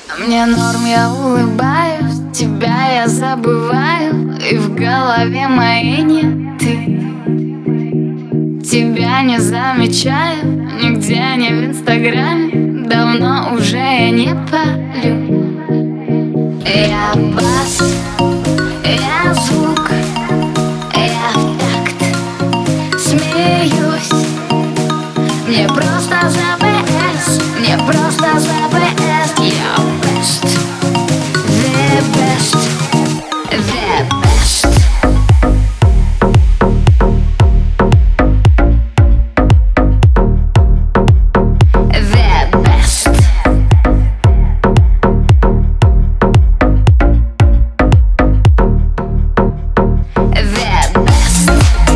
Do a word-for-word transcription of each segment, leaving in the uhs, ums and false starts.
Мне норм, я улыбаюсь, тебя я забываю, и в голове моей нет ты. Тебя не замечаю, нигде не в инстаграме, давно уже я не палю. Я бас, я звук, я в такт смеюсь. Мне просто за БС, мне просто за БС. Я best, the best, the best. The best. The best.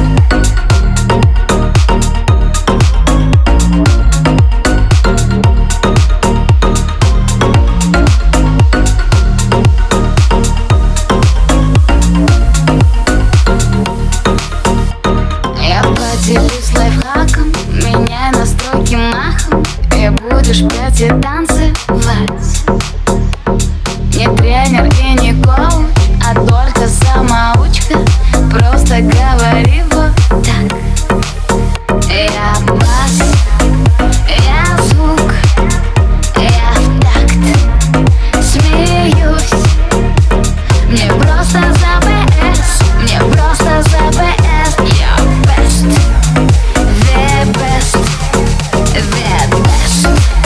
Я поделюсь лайфхаком, меняй настройки махом, и будешь петь и танцевать. Не тренер и не коуч, а только самоучка. Просто говори вот так. Я бас, я звук, я в такт смеюсь. Мне просто за БС, мне просто за БС. Я best, the best, the best.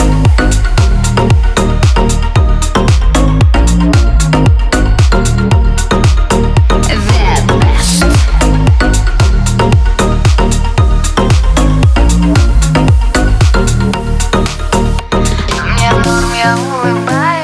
The best. Мне норм, я улыбаюсь.